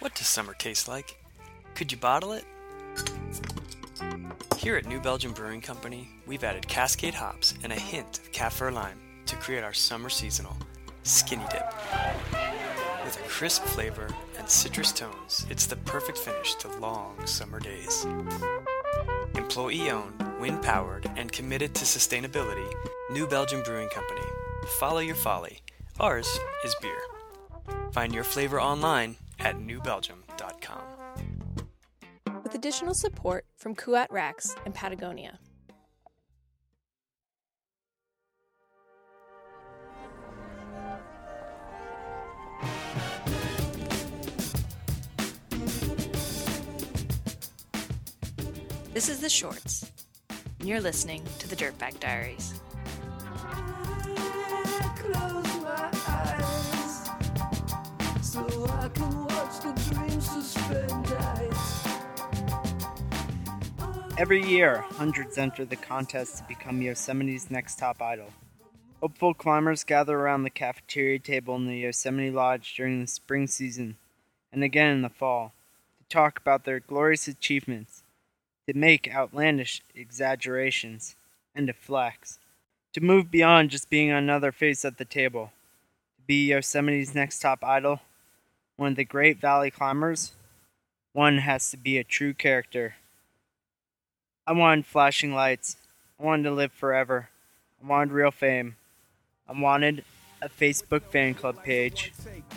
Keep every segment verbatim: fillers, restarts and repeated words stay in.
What does summer taste like? Could you bottle it? Here at New Belgium Brewing Company, we've added Cascade hops and a hint of kaffir lime to create our summer seasonal Skinny Dip. With a crisp flavor and citrus tones, it's the perfect finish to long summer days. Employee-owned, wind-powered, and committed to sustainability, New Belgium Brewing Company. Follow your folly. Ours is beer. Find your flavor online at new belgium dot com. With additional support from Kuat Rax and Patagonia. This is The Shorts, and you're listening to the Dirtbag Diaries. Every year, hundreds enter the contest to become Yosemite's next top idol. Hopeful climbers gather around the cafeteria table in the Yosemite Lodge during the spring season, and again in the fall, to talk about their glorious achievements, to make outlandish exaggerations, and to flex. To move beyond just being another face at the table. To be Yosemite's next top idol, one of the great valley climbers, one has to be a true character. I wanted flashing lights. I wanted to live forever. I wanted real fame. I wanted a Facebook fan club page.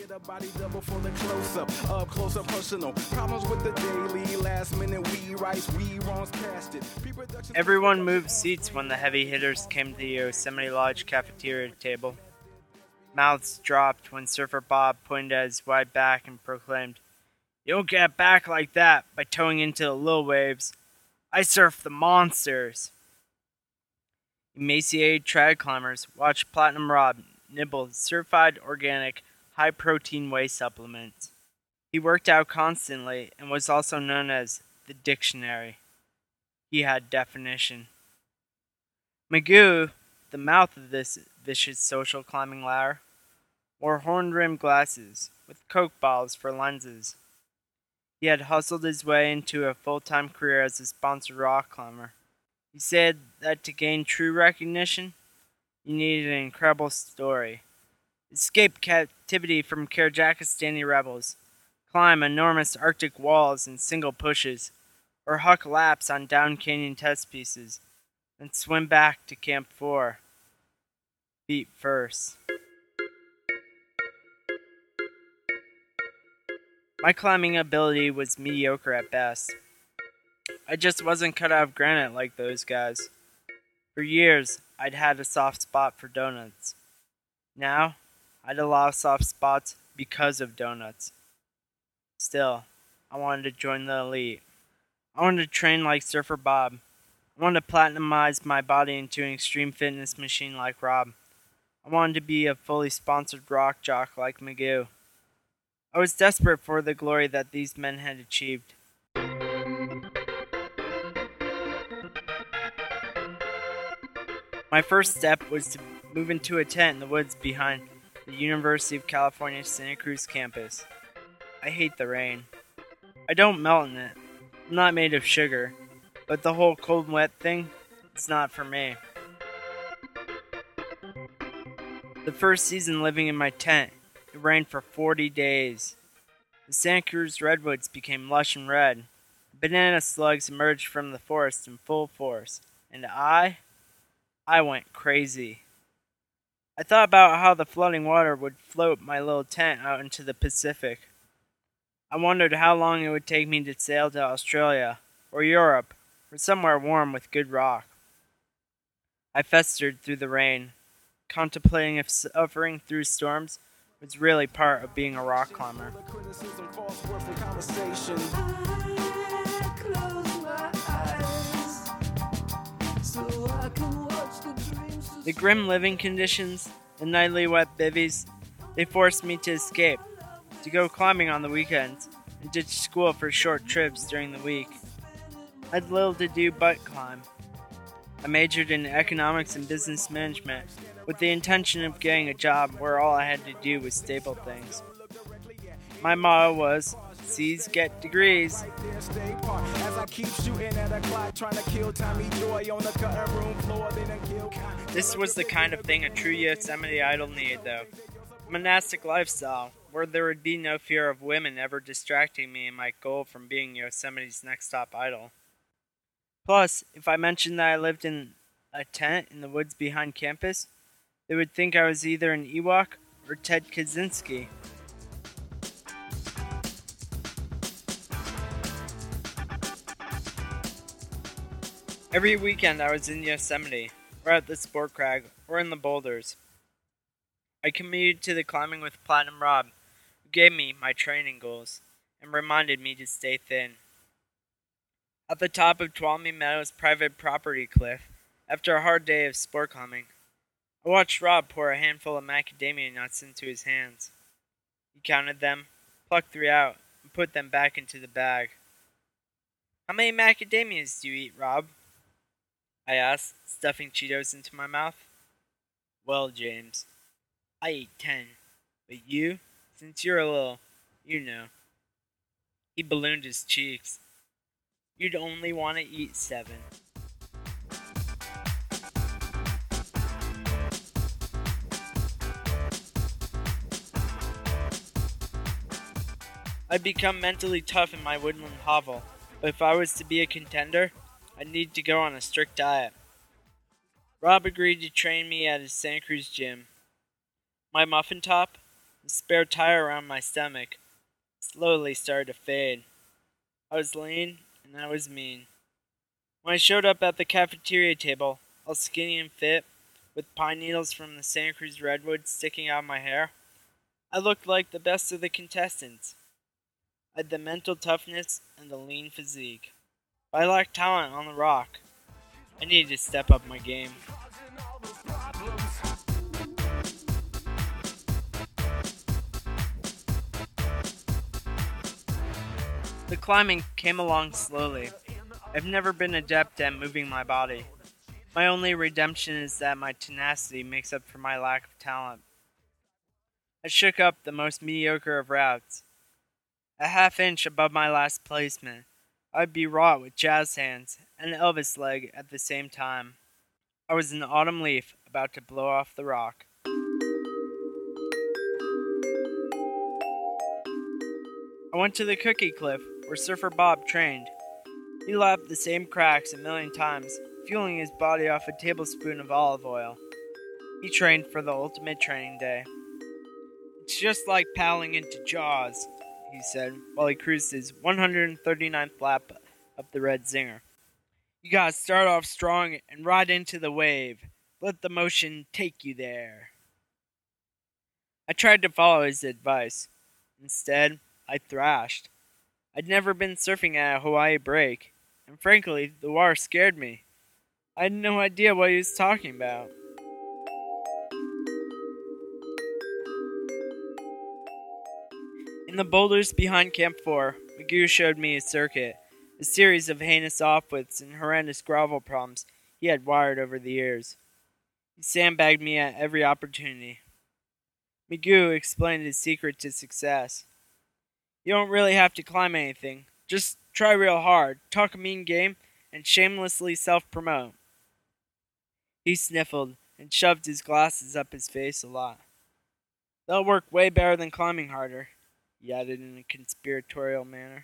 Everyone moved seats when the heavy hitters came to the Yosemite Lodge cafeteria table. Mouths dropped when Surfer Bob pointed at his wide back and proclaimed, "You don't get back like that by towing into the little waves. I surf the monsters." Emaciated trad climbers watched Platinum Rob nibble certified organic, high-protein whey supplements. He worked out constantly and was also known as the Dictionary. He had definition. Magoo, the mouth of this vicious social climbing ladder, wore horn-rimmed glasses with Coke bottles for lenses. He had hustled his way into a full-time career as a sponsored rock climber. He said that to gain true recognition, you needed an incredible story. Escape captivity from Kyrgyzstani rebels, climb enormous Arctic walls in single pushes, or huck laps on down canyon test pieces, then swim back to Camp four. Feet first. My climbing ability was mediocre at best. I just wasn't cut out of granite like those guys. For years, I'd had a soft spot for donuts. Now, I had a lot of soft spots because of donuts. Still, I wanted to join the elite. I wanted to train like Surfer Bob. I wanted to platinumize my body into an extreme fitness machine like Rob. I wanted to be a fully sponsored rock jock like Magoo. I was desperate for the glory that these men had achieved. My first step was to move into a tent in the woods behind the University of California Santa Cruz campus. I hate the rain. I don't melt in it. I'm not made of sugar, but the whole cold and wet thing, it's not for me. The first season living in my tent, it rained for forty days. The Santa Cruz redwoods became lush and red. Banana slugs emerged from the forest in full force, and I, I went crazy. I thought about how the flooding water would float my little tent out into the Pacific. I wondered how long it would take me to sail to Australia, or Europe, or somewhere warm with good rock. I festered through the rain, contemplating if suffering through storms was really part of being a rock climber. The grim living conditions, the nightly wet bivvies, they forced me to escape, to go climbing on the weekends, and ditch school for short trips during the week. I had little to do but climb. I majored in economics and business management with the intention of getting a job where all I had to do was staple things. My motto was, C's get degrees. This was the kind of thing a true Yosemite idol needed, though. A monastic lifestyle, where there would be no fear of women ever distracting me in my goal from being Yosemite's next top idol. Plus, if I mentioned that I lived in a tent in the woods behind campus, they would think I was either an Ewok or Ted Kaczynski. Every weekend I was in Yosemite, or at the Sport Crag, or in the boulders. I commuted to the climbing with Platinum Rob, who gave me my training goals, and reminded me to stay thin. At the top of Tuolumne Meadows' private property cliff, after a hard day of sport climbing, I watched Rob pour a handful of macadamia nuts into his hands. He counted them, plucked three out, and put them back into the bag. "How many macadamias do you eat, Rob?" I asked, stuffing Cheetos into my mouth. "Well, James, I eat ten, but you, since you're a little, you know." He ballooned his cheeks. "You'd only want to eat seven." I'd become mentally tough in my woodland hovel, but if I was to be a contender, I'd need to go on a strict diet. Rob agreed to train me at his Santa Cruz gym. My muffin top, the spare tire around my stomach, slowly started to fade. I was lean, and I was mean. When I showed up at the cafeteria table, all skinny and fit, with pine needles from the Santa Cruz redwoods sticking out of my hair, I looked like the best of the contestants. I had the mental toughness and the lean physique, but I lacked talent on the rock. I needed to step up my game. The climbing came along slowly. I've never been adept at moving my body. My only redemption is that my tenacity makes up for my lack of talent. I shook up the most mediocre of routes. A half inch above my last placement, I'd be wrought with jazz hands and an Elvis leg at the same time. I was an autumn leaf about to blow off the rock. I went to the Cookie Cliff, where Surfer Bob trained. He lapped the same cracks a million times, fueling his body off a tablespoon of olive oil. He trained for the ultimate training day. "It's just like paddling into Jaws," he said, while he cruised his one hundred thirty-ninth lap up the Red Zinger. "You gotta start off strong and ride into the wave. Let the motion take you there." I tried to follow his advice. Instead, I thrashed. I'd never been surfing at a Hawaii break, and frankly, the water scared me. I had no idea what he was talking about. In the boulders behind Camp four, Magoo showed me his circuit, a series of heinous offwits and horrendous grovel problems he had wired over the years. He sandbagged me at every opportunity. Magoo explained his secret to success. "You don't really have to climb anything. Just try real hard, talk a mean game, and shamelessly self-promote." He sniffled and shoved his glasses up his face a lot. "That'll work way better than climbing harder," he added in a conspiratorial manner.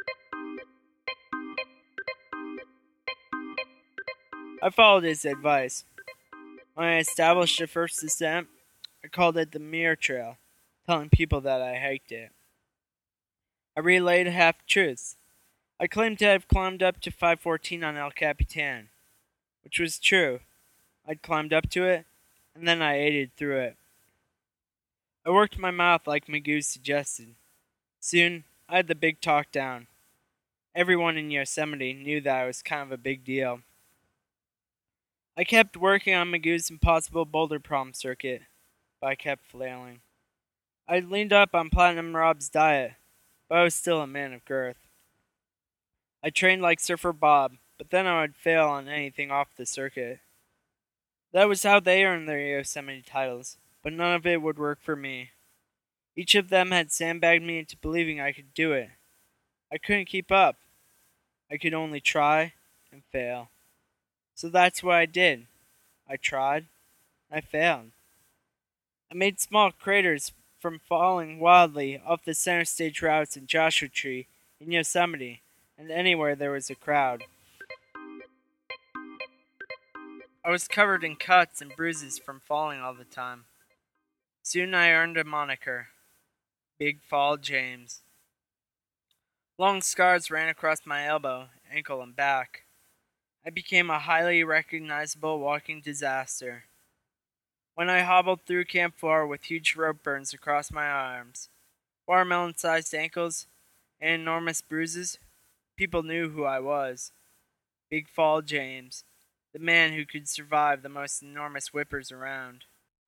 I followed his advice. When I established the first descent, I called it the Mirror Trail, telling people that I hiked it. I relayed half-truths. I claimed to have climbed up to five fourteen on El Capitan, which was true. I'd climbed up to it, and then I aided through it. I worked my mouth like Magoo suggested. Soon, I had the big talk down. Everyone in Yosemite knew that I was kind of a big deal. I kept working on Magoo's impossible boulder problem circuit, but I kept flailing. I leaned up on Platinum Rob's diet, but I was still a man of girth. I trained like Surfer Bob, but then I would fail on anything off the circuit. That was how they earned their Yosemite titles, but none of it would work for me. Each of them had sandbagged me into believing I could do it, I couldn't keep up. I could only try and fail. So that's what I did. I tried, and I failed. I made small craters from falling wildly off the center stage routes in Joshua Tree, in Yosemite, and anywhere there was a crowd. I was covered in cuts and bruises from falling all the time. Soon I earned a moniker, Big Fall James. Long scars ran across my elbow, ankle, and back. I became a highly recognizable walking disaster. When I hobbled through Camp four with huge rope burns across my arms, watermelon-sized ankles, and enormous bruises, people knew who I was. Big Fall James, the man who could survive the most enormous whippers around.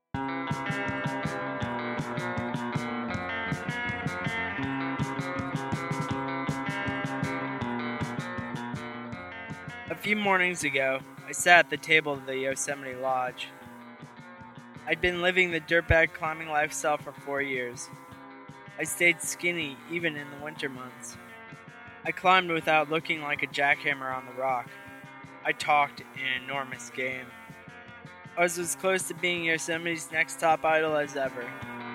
A few mornings ago, I sat at the table of the Yosemite Lodge. I'd been living the dirtbag climbing lifestyle for four years. I stayed skinny even in the winter months. I climbed without looking like a jackhammer on the rock. I talked in an enormous game. I was as close to being Yosemite's next top idol as ever.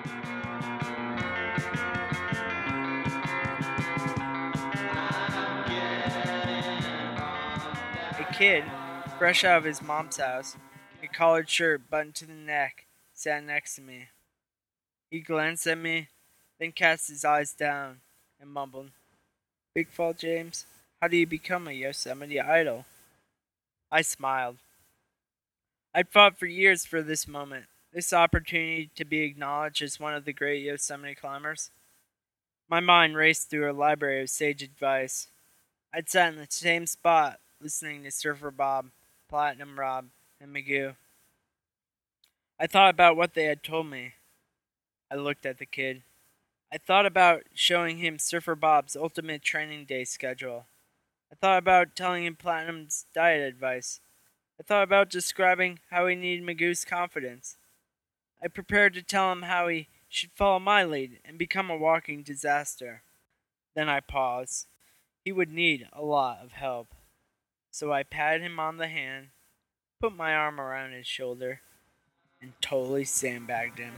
A kid, fresh out of his mom's house, a collared shirt buttoned to the neck, sat next to me. He glanced at me, then cast his eyes down and mumbled, "Big Fall James, how do you become a Yosemite idol?" I smiled. I'd fought for years for this moment, this opportunity to be acknowledged as one of the great Yosemite climbers. My mind raced through a library of sage advice. I'd sat in the same spot, listening to Surfer Bob, Platinum Rob, and Magoo. I thought about what they had told me. I looked at the kid. I thought about showing him Surfer Bob's ultimate training day schedule. I thought about telling him Platinum's diet advice. I thought about describing how he needed Magoo's confidence. I prepared to tell him how he should follow my lead and become a walking disaster. Then I paused. He would need a lot of help. So I patted him on the hand, put my arm around his shoulder, and totally sandbagged him.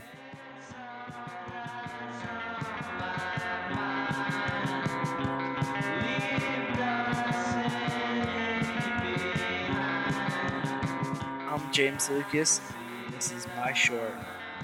I'm James Lucas. This is my short.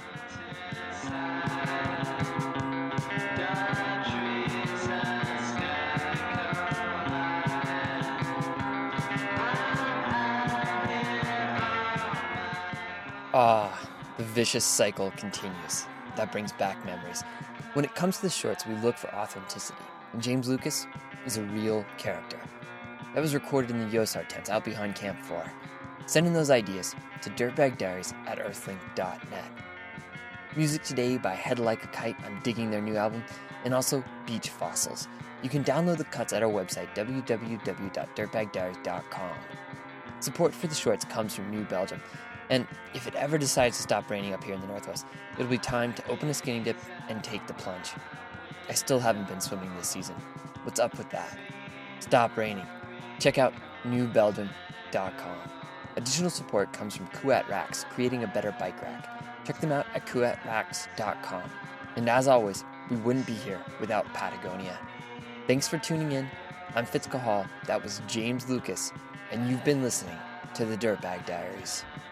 Ah, the vicious cycle continues. That brings back memories. When it comes to the shorts, we look for authenticity, and James Lucas is a real character. That was recorded in the Yosart tents out behind Camp four. Send in those ideas to dirtbagdiaries at earthlink dot net. Music today by Head Like a Kite on Digging their new album, and also Beach Fossils. You can download the cuts at our website, w w w dot dirtbagdiaries dot com. Support for the shorts comes from New Belgium, and if it ever decides to stop raining up here in the Northwest, it'll be time to open a skinny dip and take the plunge. I still haven't been swimming this season. What's up with that? Stop raining. Check out new belgium dot com. Additional support comes from Kuat Racks, creating a better bike rack. Check them out at kuat racks dot com. And as always, we wouldn't be here without Patagonia. Thanks for tuning in. I'm Fitz Cahal, that was James Lucas, and you've been listening to the Dirtbag Diaries.